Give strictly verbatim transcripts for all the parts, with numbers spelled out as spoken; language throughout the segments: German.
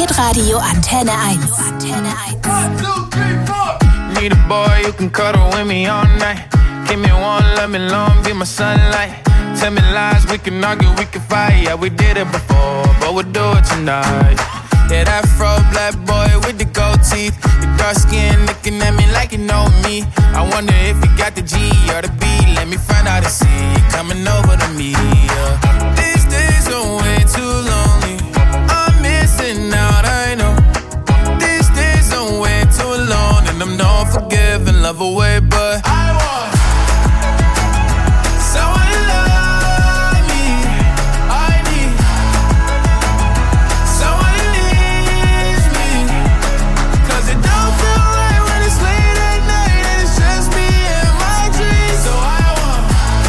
Hitradio Antenne eins. Antenne eins. One, two, three, four. Need a boy who can cuddle with me all night. Give me one, let me long, be my sunlight. Tell me lies, we can argue, we can fight. Yeah, we did it before, but we'll do it tonight. Yeah, that fro black boy with the gold teeth. Your dark skin looking at me like you know me. I wonder if you got the G or the B. Let me find out and see you coming over to me. Yeah. These days are way too lonely. I'm missing out, I know. These days are way too long, and I'm not forgiving, love away, but I want someone to love me. I need someone who needs me. Cause it don't feel right when it's late at night and it's just me and my dreams. So I want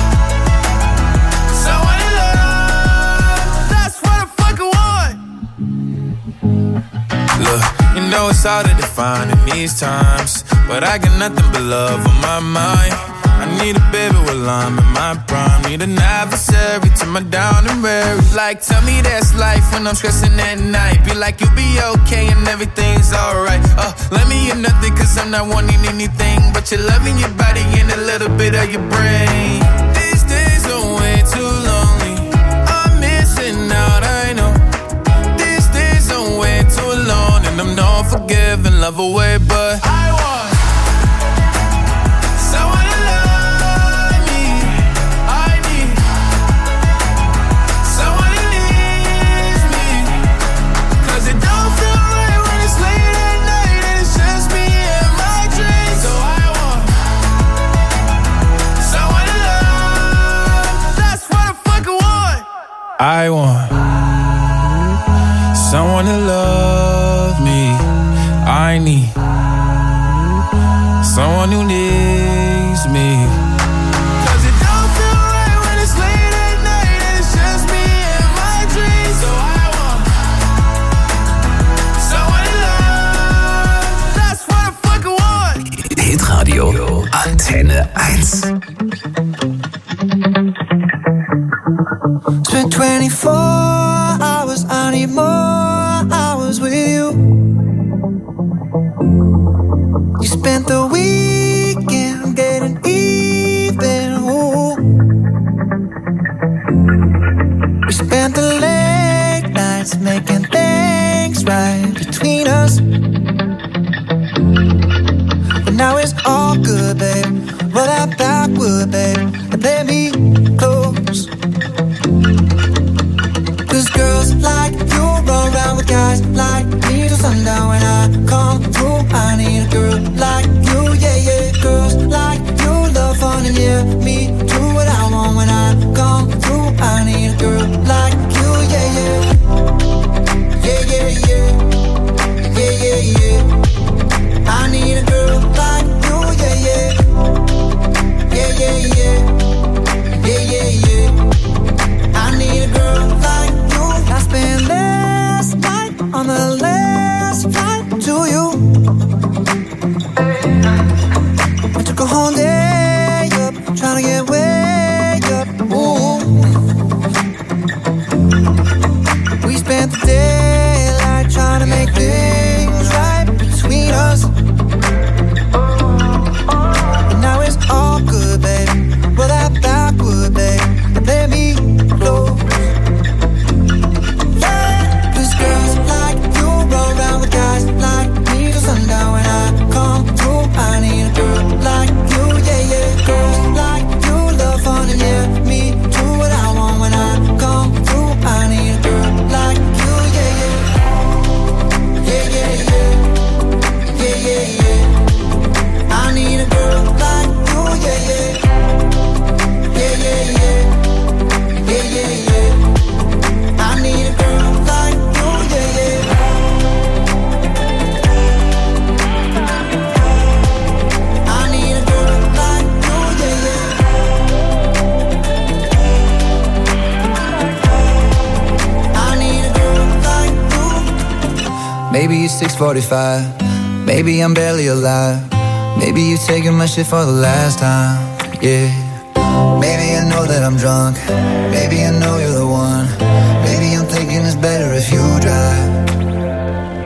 someone to love. That's what I fucking want. Look, you know it's hard to define in these times, but I got nothing but love on my mind. I need a baby while I'm in my prime. Need an adversary to my down and weary. Like, tell me that's life when I'm stressing at night. Be like, you'll be okay and everything's alright. Uh, let me hear nothing cause I'm not wanting anything but your loving, your body and a little bit of your brain. These days are way too lonely. I'm missing out, I know. These days are way too long, and I'm not forgiving, love away, but I want someone to love me. I need someone who needs me. Cause it don't feel right when it's late at night and it's just me and my dreams. So I want someone to love. That's what I fucking want. I want someone to love me. I need someone who needs me. Cause it don't feel right when it's late at night and it's just me and my dreams. So I want someone to love. That's what I fucking want. Hitradio Antenne eins. Spent twenty-four hours, I need more hours with you. You spent the weekend getting even, ooh. We spent the late nights making things right between us. But now it's all good, babe. Roll that backward, babe, and play me close. Cause girls like you run around with guys like me till sundown. When I come through, I need a girl like you, yeah, yeah. Girls like you love fun and yeah, me do what I want. When I come through, I need a girl like you, yeah, yeah. Yeah, yeah, yeah. Yeah, yeah, yeah. I need a girl like you, yeah, yeah. Yeah, yeah, yeah. Yeah, yeah, yeah. I need a girl like you. I spent last night on the last flight to you. I took a whole day up, trying to get way up. Ooh. We spent the daylight trying to make things right between us. But now it's all good, babe. Roll that backward, babe, and play me close. Maybe it's six forty-five. Maybe I'm barely alive. Maybe you taking my shit for the last time. Yeah. Maybe I know that I'm drunk. Maybe I know you're the one. Maybe I'm thinking it's better if you drive.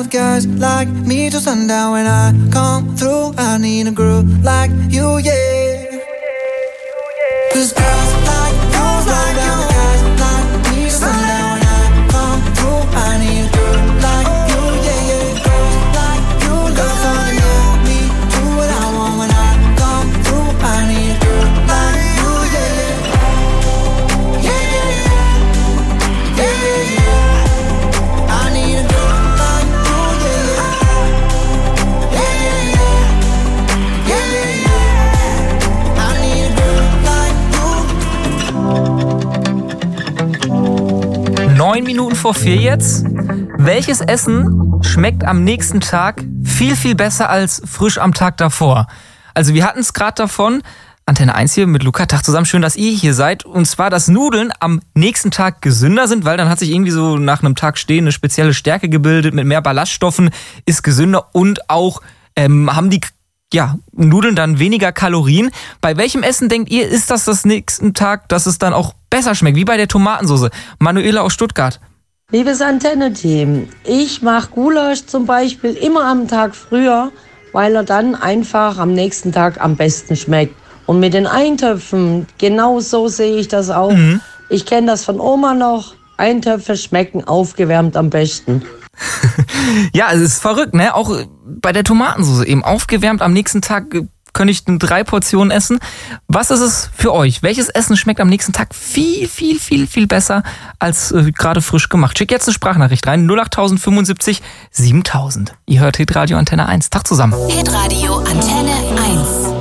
with guys like me till sundown. When I come through, I need a girl like you, yeah. Cause girls like you slow down with guys like me till sundown. When I come through, I need a girl like you, yeah, yeah. Girls like you love fun, yeah. Me do what I want when I come through. I need a girl like you, yeah, yeah. Yeah, yeah, yeah. Yeah, yeah, yeah. I need a girl like you, yeah, yeah. Yeah, yeah, yeah. Yeah, yeah, yeah. I need a girl like you. Neun Minuten vor vier jetzt. Welches Essen schmeckt am nächsten Tag viel, viel besser als frisch am Tag davor? Also wir hatten es gerade davon, Antenne eins hier mit Luca, Tag zusammen, schön, dass ihr hier seid. Und zwar, dass Nudeln am nächsten Tag gesünder sind, weil dann hat sich irgendwie so nach einem Tag stehen eine spezielle Stärke gebildet mit mehr Ballaststoffen, ist gesünder und auch ähm, haben die ja, Nudeln dann weniger Kalorien. Bei welchem Essen denkt ihr, ist das das nächsten Tag, dass es dann auch besser schmeckt, wie bei der Tomatensauce? Manuela aus Stuttgart. Liebes Antenne-Team, ich mache Gulasch zum Beispiel immer am Tag früher, weil er dann einfach am nächsten Tag am besten schmeckt. Und mit den Eintöpfen, genau so sehe ich das auch. Mhm. Ich kenne das von Oma noch. Eintöpfe schmecken aufgewärmt am besten. Ja, es ist verrückt, ne? Auch bei der Tomatensauce eben aufgewärmt am nächsten Tag könnte ich drei Portionen essen. Was ist es für euch? Welches Essen schmeckt am nächsten Tag viel, viel, viel, viel besser als äh, gerade frisch gemacht? Schick jetzt eine Sprachnachricht rein. null acht fünfundsiebzig siebentausend. Ihr hört Hitradio Antenne eins. Tag zusammen. Hitradio Antenne eins.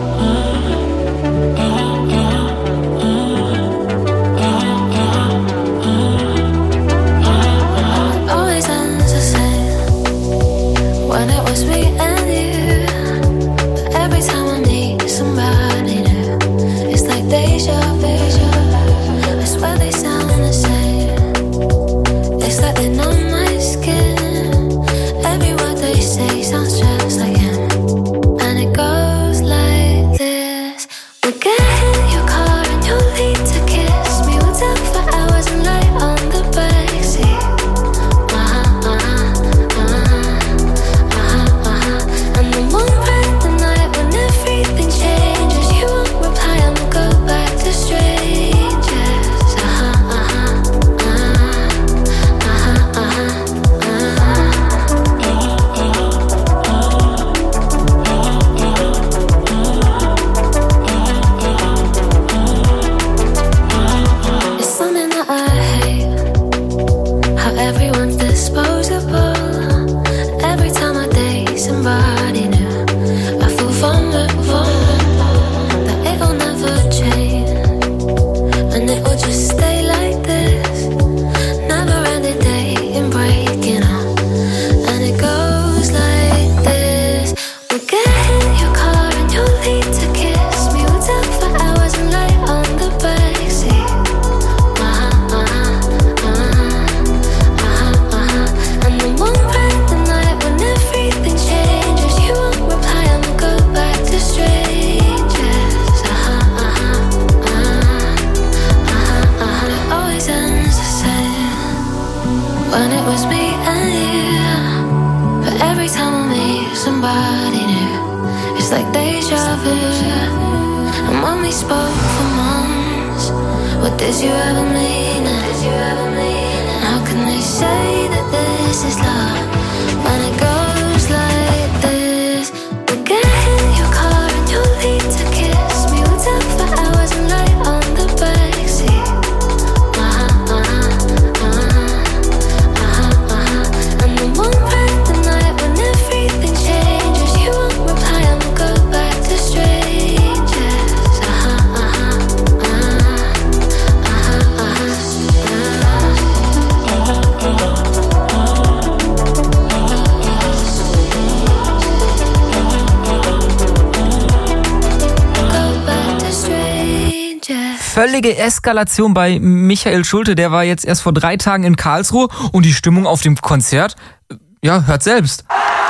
Völlige Eskalation bei Michael Schulte, der war jetzt erst vor drei Tagen in Karlsruhe und die Stimmung auf dem Konzert, ja, hört selbst.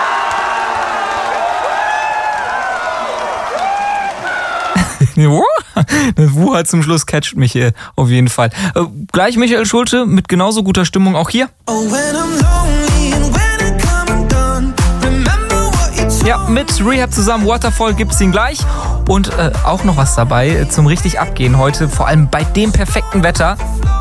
Das Wuh hat zum Schluss catcht mich hier auf jeden Fall. Äh, gleich Michael Schulte mit genauso guter Stimmung auch hier. Oh, when I'm lonely and when I come undone. Ja, mit Rehab zusammen, Waterfall gibt's ihn gleich. Und äh, auch noch was dabei zum richtig abgehen heute, vor allem bei dem perfekten Wetter.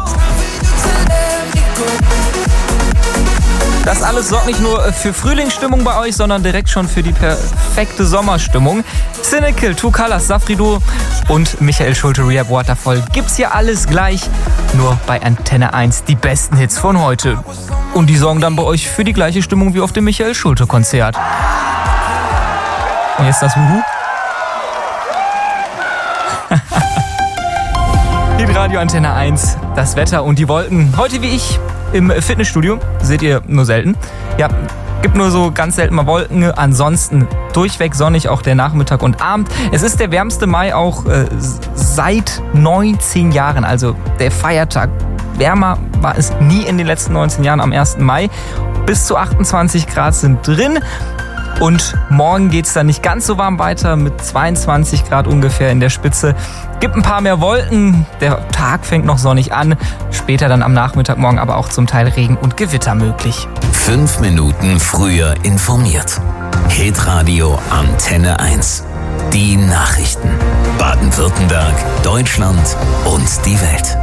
Das alles sorgt nicht nur für Frühlingsstimmung bei euch, sondern direkt schon für die perfekte Sommerstimmung. Cynical, Two Colors, Safridu und Michael Schulte, Rehab, Waterfall. Gibt's hier alles gleich, nur bei Antenne eins die besten Hits von heute. Und die sorgen dann bei euch für die gleiche Stimmung wie auf dem Michael Schulte Konzert. Und jetzt das Wuhu. Hitradio Antenne eins, das Wetter und die Wolken. Heute wie ich im Fitnessstudio, seht ihr nur selten. Ja, gibt nur so ganz selten mal Wolken, ansonsten durchweg sonnig, auch der Nachmittag und Abend. Es ist der wärmste Mai auch äh, seit neunzehn Jahren, also der Feiertag. Wärmer war es nie in den letzten neunzehn Jahren am ersten Mai. Bis zu achtundzwanzig Grad sind drin. Und morgen geht's dann nicht ganz so warm weiter mit zweiundzwanzig Grad ungefähr in der Spitze. Gibt ein paar mehr Wolken, der Tag fängt noch sonnig an, später dann am Nachmittag morgen aber auch zum Teil Regen und Gewitter möglich. Fünf Minuten früher informiert. Hitradio Antenne eins. Die Nachrichten. Baden-Württemberg, Deutschland und die Welt.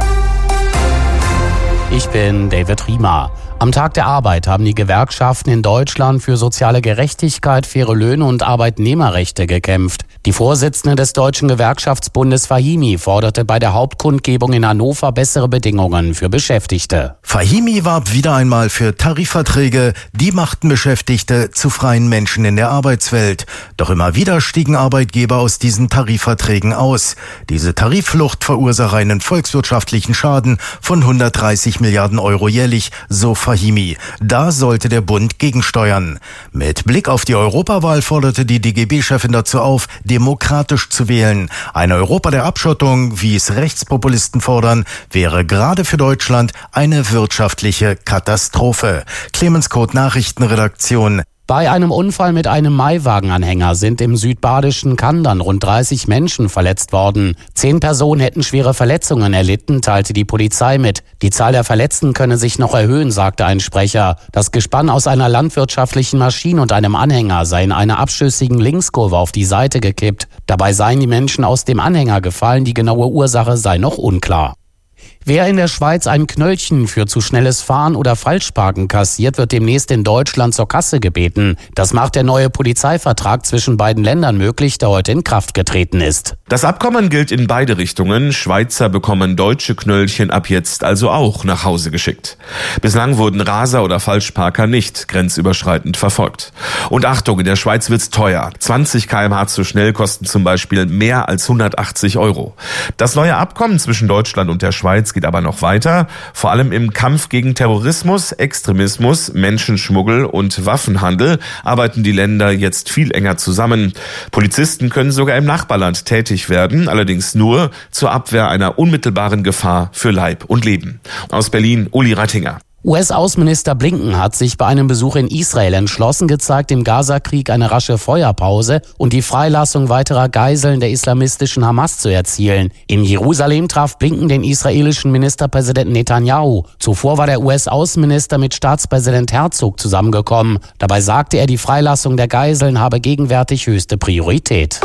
Ich bin David Riemer. Am Tag der Arbeit haben die Gewerkschaften in Deutschland für soziale Gerechtigkeit, faire Löhne und Arbeitnehmerrechte gekämpft. Die Vorsitzende des Deutschen Gewerkschaftsbundes Fahimi forderte bei der Hauptkundgebung in Hannover bessere Bedingungen für Beschäftigte. Fahimi warb wieder einmal für Tarifverträge, die machten Beschäftigte zu freien Menschen in der Arbeitswelt. Doch immer wieder stiegen Arbeitgeber aus diesen Tarifverträgen aus. Diese Tarifflucht verursache einen volkswirtschaftlichen Schaden von hundertdreißig Milliarden Euro jährlich, so Fahimi. Da sollte der Bund gegensteuern. Mit Blick auf die Europawahl forderte die D G B-Chefin dazu auf, demokratisch zu wählen. Ein Europa der Abschottung, wie es Rechtspopulisten fordern, wäre gerade für Deutschland eine wirtschaftliche Katastrophe. Clemens Kurt, Nachrichtenredaktion. Bei einem Unfall mit einem Maiwagenanhänger sind im südbadischen Kandern rund dreißig Menschen verletzt worden. Zehn Personen hätten schwere Verletzungen erlitten, teilte die Polizei mit. Die Zahl der Verletzten könne sich noch erhöhen, sagte ein Sprecher. Das Gespann aus einer landwirtschaftlichen Maschine und einem Anhänger sei in einer abschüssigen Linkskurve auf die Seite gekippt. Dabei seien die Menschen aus dem Anhänger gefallen, die genaue Ursache sei noch unklar. Wer in der Schweiz ein Knöllchen für zu schnelles Fahren oder Falschparken kassiert, wird demnächst in Deutschland zur Kasse gebeten. Das macht der neue Polizeivertrag zwischen beiden Ländern möglich, der heute in Kraft getreten ist. Das Abkommen gilt in beide Richtungen. Schweizer bekommen deutsche Knöllchen ab jetzt also auch nach Hause geschickt. Bislang wurden Raser oder Falschparker nicht grenzüberschreitend verfolgt. Und Achtung, in der Schweiz wird's teuer. zwanzig Kilometer pro Stunde zu schnell kosten zum Beispiel mehr als hundertachtzig Euro. Das neue Abkommen zwischen Deutschland und der Schweiz geht aber noch weiter. Vor allem im Kampf gegen Terrorismus, Extremismus, Menschenschmuggel und Waffenhandel arbeiten die Länder jetzt viel enger zusammen. Polizisten können sogar im Nachbarland tätig werden, allerdings nur zur Abwehr einer unmittelbaren Gefahr für Leib und Leben. Aus Berlin, Uli Rattinger. U S-Außenminister Blinken hat sich bei einem Besuch in Israel entschlossen gezeigt, im Gazakrieg eine rasche Feuerpause und die Freilassung weiterer Geiseln der islamistischen Hamas zu erzielen. In Jerusalem traf Blinken den israelischen Ministerpräsidenten Netanyahu. Zuvor war der U S-Außenminister mit Staatspräsident Herzog zusammengekommen. Dabei sagte er, die Freilassung der Geiseln habe gegenwärtig höchste Priorität.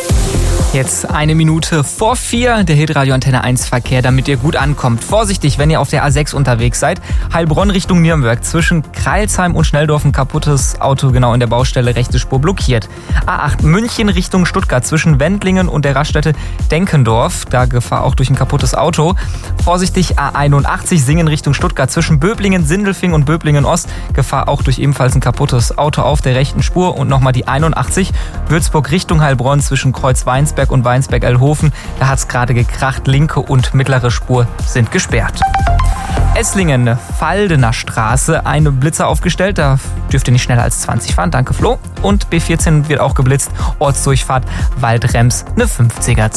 Jetzt eine Minute vor vier, der Hitradio Antenne eins Verkehr, damit ihr gut ankommt. Vorsichtig, wenn ihr auf der A sechs unterwegs seid. Heilbronn Richtung Nürnberg. Zwischen Kreilsheim und Schnelldorf ein kaputtes Auto genau in der Baustelle, rechte Spur blockiert. A acht München Richtung Stuttgart. Zwischen Wendlingen und der Raststätte Denkendorf. Da Gefahr auch durch ein kaputtes Auto. Vorsichtig, A einundachtzig Singen Richtung Stuttgart. Zwischen Böblingen, Sindelfing und Böblingen Ost. Gefahr auch durch ebenfalls ein kaputtes Auto auf der rechten Spur. Und nochmal die einundachtzig Würzburg Richtung Heilbronn zwischen Kreuz-Weinsberg und Weinsberg-Elhofen. Da hat's gerade gekracht. Linke und mittlere Spur sind gesperrt. Esslingen, Faldener Straße, eine Blitzer aufgestellt. Da dürft ihr nicht schneller als zwanzig fahren. Danke, Flo. Und B vierzehn wird auch geblitzt. Ortsdurchfahrt Waldrems, eine fünfziger.